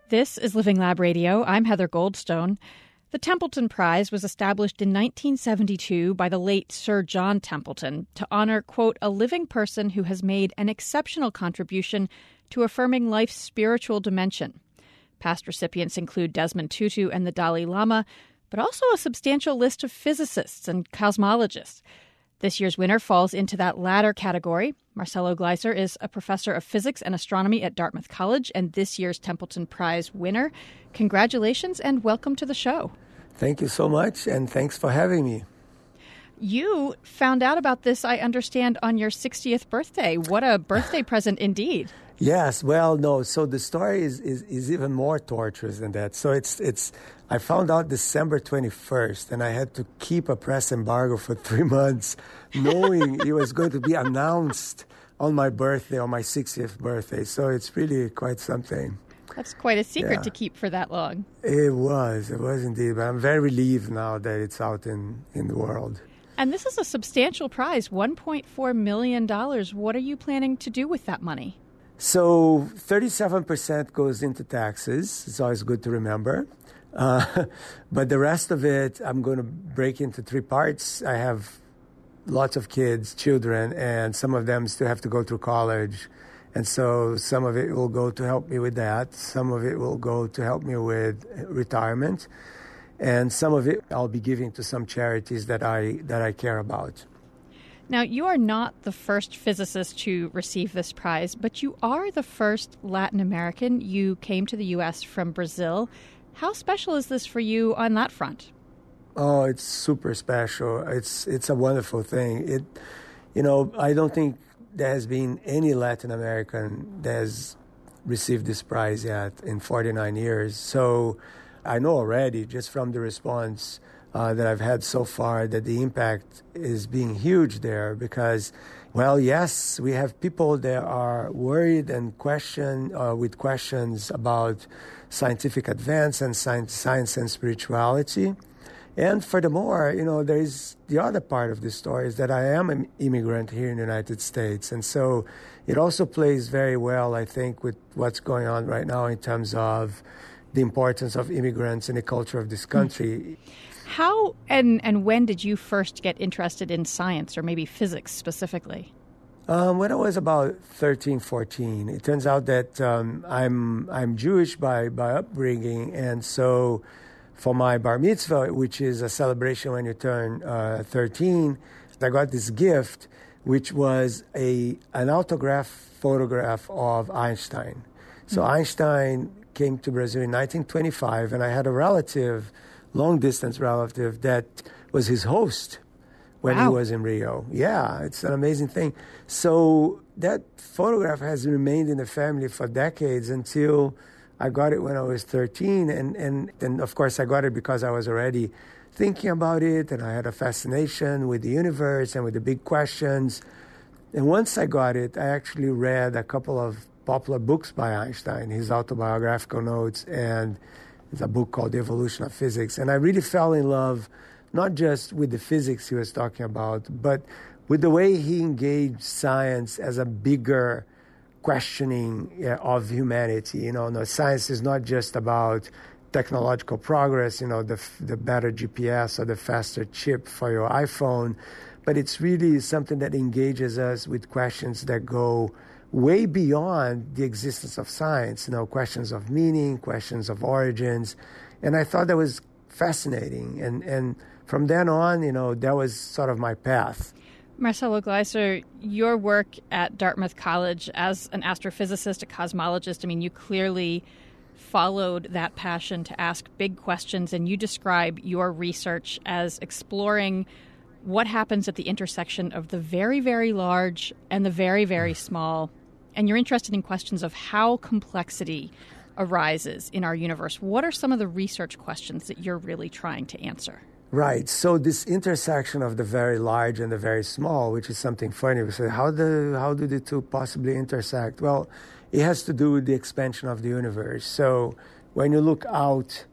This is Living Lab Radio. I'm Heather Goldstone. The Templeton Prize was established in 1972 by the late Sir John Templeton to honor, quote, a living person who has made an exceptional contribution to affirming life's spiritual dimension. Past recipients include Desmond Tutu and the Dalai Lama, but also a substantial list of physicists and cosmologists. This year's winner falls into that latter category. Marcelo Gleiser is a professor of physics and astronomy at Dartmouth College and this year's Templeton Prize winner. Congratulations and welcome to the show. Thank you so much, and thanks for having me. You found out about this, I understand, on your 60th birthday. What a birthday present indeed. Yes, well, no. So the story is even more torturous than that. So it's I found out December 21st, and I had to keep a press embargo for 3 months, knowing it was going to be announced on my birthday, on my 60th birthday. So it's really quite something. That's quite a secret to keep for that long. It was indeed. But I'm very relieved now that it's out in the world. And this is a substantial prize, $1.4 million. What are you planning to do with that money? So 37% goes into taxes. It's always good to remember. But the rest of it, I'm going to break into 3 parts. I have lots of kids, children, and some of them still have to go through college. And so some of it will go to help me with that. Some of it will go to help me with retirement. And some of it I'll be giving to some charities that I care about. Now, you are not the first physicist to receive this prize, but you are the first Latin American. You came to the U.S. from Brazil. How special is this for you on that front? Oh, it's super special. It's a wonderful thing. I don't think there has been any Latin American that has received this prize yet in 49 years. So I know already, just from the response that I've had so far, that the impact is being huge there because, well, yes, we have people that are worried and with questions about scientific advance and science and spirituality. And furthermore, there is the other part of this story is that I am an immigrant here in the United States. And so it also plays very well, I think, with what's going on right now in terms of the importance of immigrants in the culture of this country. How and when did you first get interested in science or maybe physics specifically? When I was about 13, 14, it turns out that I'm Jewish by upbringing, and so for my bar mitzvah, which is a celebration when you turn 13, I got this gift, which was an autograph photograph of Einstein. So Einstein came to Brazil in 1925, and I had a relative, long-distance relative, that was his host when he was in Rio. Yeah, it's an amazing thing. So that photograph has remained in the family for decades until I got it when I was 13. And of course, I got it because I was already thinking about it, and I had a fascination with the universe and with the big questions. And once I got it, I actually read a couple of popular books by Einstein, his autobiographical notes, and it's a book called The Evolution of Physics. And I really fell in love, not just with the physics he was talking about, but with the way he engaged science as a bigger questioning of humanity. No, science is not just about technological progress, the better GPS or the faster chip for your iPhone, but it's really something that engages us with questions that go way beyond the existence of science, questions of meaning, questions of origins. And I thought that was fascinating. And from then on, that was sort of my path. Marcelo Gleiser, your work at Dartmouth College as an astrophysicist, a cosmologist, you clearly followed that passion to ask big questions, and you describe your research as exploring what happens at the intersection of the very, very large and the very, very small. And you're interested in questions of how complexity arises in our universe. What are some of the research questions that you're really trying to answer? Right. So this intersection of the very large and the very small, which is something funny. We say, how do the two possibly intersect? Well, it has to do with the expansion of the universe. So when you look out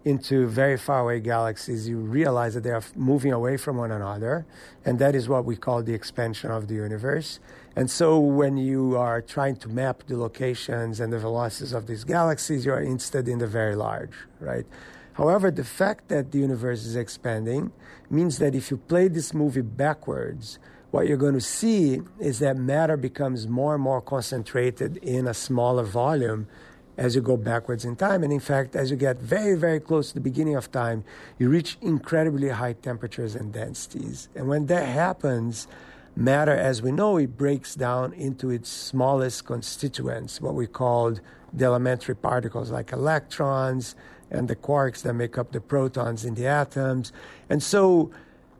into very far away galaxies, you realize that they are moving away from one another. And that is what we call the expansion of the universe. And so when you are trying to map the locations and the velocities of these galaxies, you are interested in the very large, right? However, the fact that the universe is expanding means that if you play this movie backwards, what you're going to see is that matter becomes more and more concentrated in a smaller volume as you go backwards in time. And in fact, as you get very, very close to the beginning of time, you reach incredibly high temperatures and densities. And when that happens, matter, as we know, it breaks down into its smallest constituents, what we called the elementary particles like electrons and the quarks that make up the protons in the atoms. And so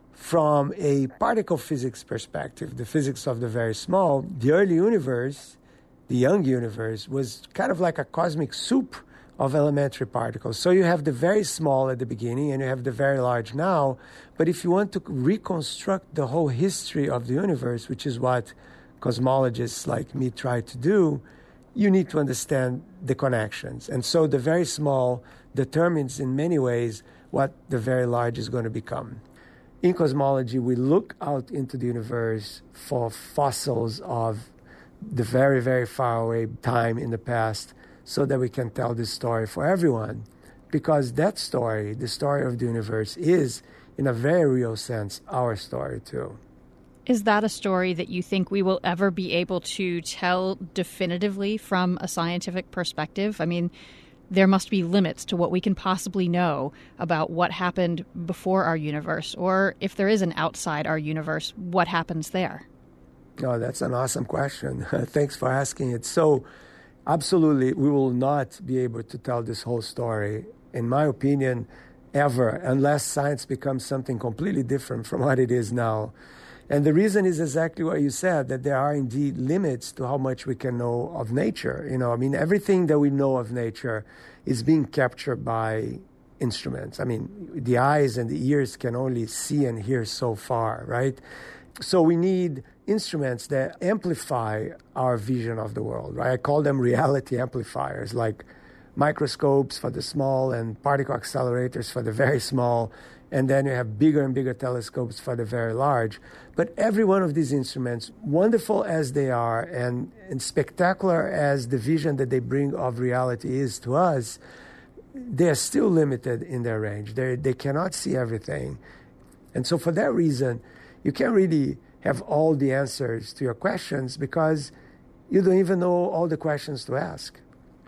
from a particle physics perspective, the physics of the very small, the early universe, the young universe, was kind of like a cosmic soup of elementary particles. So you have the very small at the beginning and you have the very large now. But if you want to reconstruct the whole history of the universe, which is what cosmologists like me try to do, you need to understand the connections. And so the very small determines in many ways what the very large is going to become. In cosmology, we look out into the universe for fossils of the very, very far away time in the past so that we can tell this story for everyone. Because that story, the story of the universe, is, in a very real sense, our story too. Is that a story that you think we will ever be able to tell definitively from a scientific perspective? I mean, there must be limits to what we can possibly know about what happened before our universe, or if there is an outside our universe, what happens there? Oh, that's an awesome question. Thanks for asking it. So, absolutely, we will not be able to tell this whole story, in my opinion, ever, unless science becomes something completely different from what it is now. And the reason is exactly what you said, that there are indeed limits to how much we can know of nature. You know, I mean, everything that we know of nature is being captured by instruments. I mean, the eyes and the ears can only see and hear so far, right? So we need instruments that amplify our vision of the world, right? I call them reality amplifiers, like microscopes for the small and particle accelerators for the very small. And then you have bigger and bigger telescopes for the very large. But every one of these instruments, wonderful as they are and spectacular as the vision that they bring of reality is to us, they are still limited in their range. They cannot see everything. And so for that reason, you can't really have all the answers to your questions because you don't even know all the questions to ask.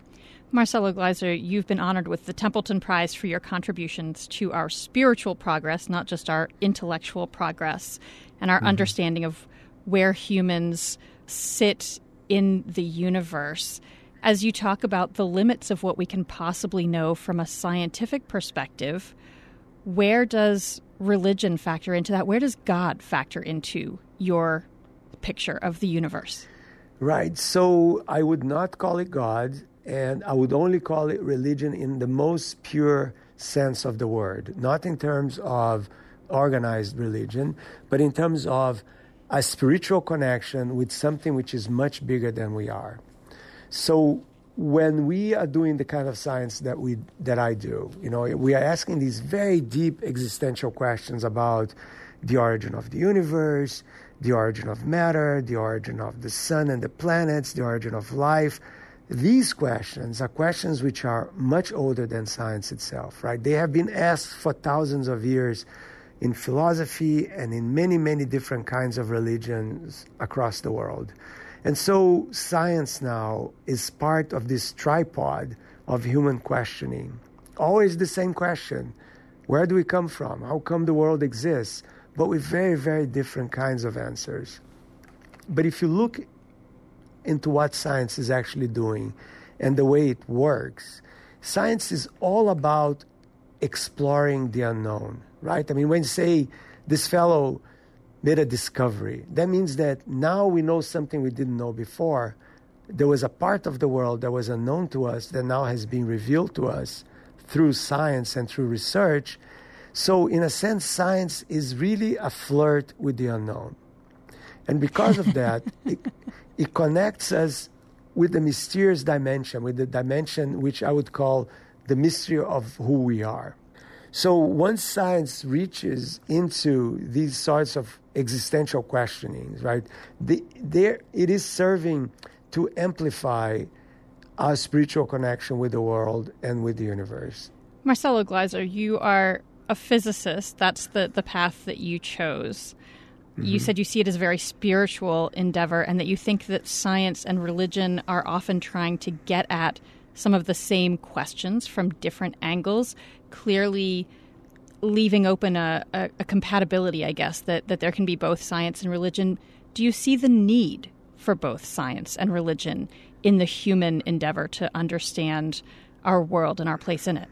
Marcelo Gleiser, you've been honored with the Templeton Prize for your contributions to our spiritual progress, not just our intellectual progress, and our understanding of where humans sit in the universe. As you talk about the limits of what we can possibly know from a scientific perspective, where does religion factor into that? Where does God factor into your picture of the universe? Right. So I would not call it God. And I would only call it religion in the most pure sense of the word, not in terms of organized religion, but in terms of a spiritual connection with something which is much bigger than we are. So when we are doing the kind of science that I do, you know, we are asking these very deep existential questions about the origin of the universe, the origin of matter, the origin of the sun and the planets, the origin of life. These questions are questions which are much older than science itself, right? They have been asked for thousands of years in philosophy and in many, many different kinds of religions across the world. And so science now is part of this tripod of human questioning. Always the same question. Where do we come from? How come the world exists? But with very, very different kinds of answers. But if you look into what science is actually doing and the way it works, science is all about exploring the unknown, right? I mean, when you say this fellow made a discovery, that means that now we know something we didn't know before. There was a part of the world that was unknown to us that now has been revealed to us through science and through research. So in a sense, science is really a flirt with the unknown. And because of that, it connects us with the mysterious dimension, with the dimension which I would call the mystery of who we are. So once science reaches into these sorts of existential questionings, right, it is serving to amplify our spiritual connection with the world and with the universe. Marcelo Gleiser, you are a physicist. That's the path that you chose. Mm-hmm. You said you see it as a very spiritual endeavor and that you think that science and religion are often trying to get at some of the same questions from different angles, clearly leaving open a compatibility, I guess, that there can be both science and religion. Do you see the need for both science and religion in the human endeavor to understand our world and our place in it?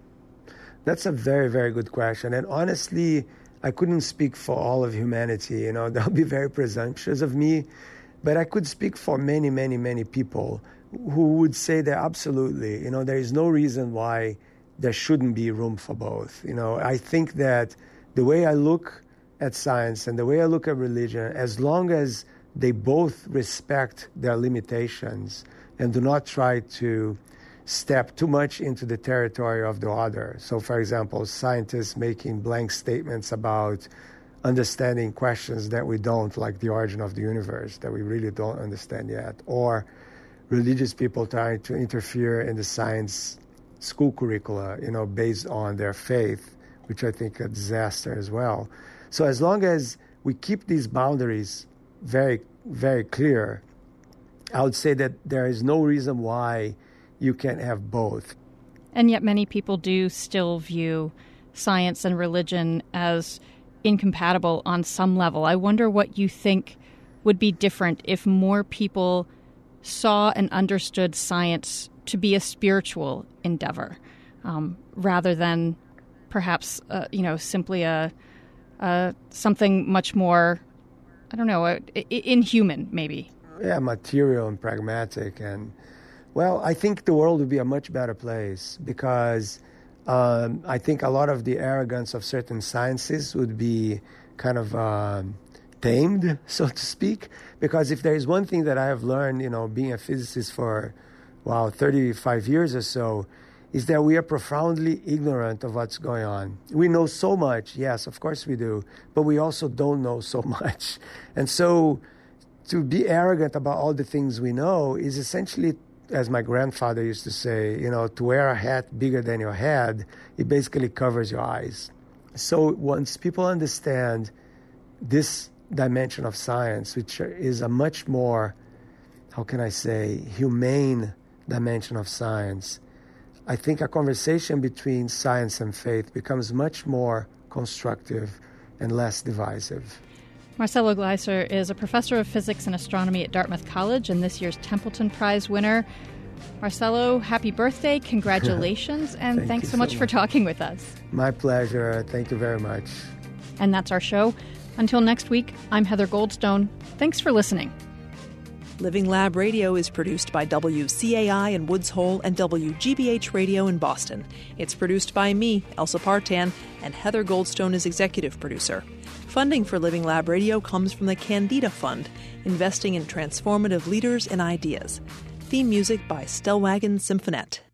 That's a very, very good question. And honestly, I couldn't speak for all of humanity. That would be very presumptuous of me. But I could speak for many, many, many people who would say that absolutely, there is no reason why there shouldn't be room for both. I think that the way I look at science and the way I look at religion, as long as they both respect their limitations and do not try to step too much into the territory of the other. So, for example, scientists making blank statements about understanding questions that we don't, like the origin of the universe, that we really don't understand yet, or religious people trying to interfere in the science school curricula, based on their faith, which I think is a disaster as well. So as long as we keep these boundaries very, very clear, I would say that there is no reason why you can't have both. And yet many people do still view science and religion as incompatible on some level. I wonder what you think would be different if more people saw and understood science to be a spiritual endeavor, rather than perhaps, simply something much more, inhuman, maybe. Yeah, material and pragmatic. And, I think the world would be a much better place because I think a lot of the arrogance of certain sciences would be kind of tamed, so to speak. Because if there is one thing that I have learned, being a physicist for 35 years or so, is that we are profoundly ignorant of what's going on. We know so much, yes, of course we do, but we also don't know so much. And so to be arrogant about all the things we know is essentially, as my grandfather used to say, to wear a hat bigger than your head, it basically covers your eyes. So once people understand this dimension of science, which is a much more, humane dimension of science, I think a conversation between science and faith becomes much more constructive and less divisive. Marcelo Gleiser is a professor of physics and astronomy at Dartmouth College and this year's Templeton Prize winner. Marcelo, happy birthday, congratulations, and thanks so much for talking with us. My pleasure. Thank you very much. And that's our show. Until next week, I'm Heather Goldstone. Thanks for listening. Living Lab Radio is produced by WCAI in Woods Hole and WGBH Radio in Boston. It's produced by me, Elsa Partan, and Heather Goldstone is executive producer. Funding for Living Lab Radio comes from the Candida Fund, investing in transformative leaders and ideas. Theme music by Stellwagen Symphonette.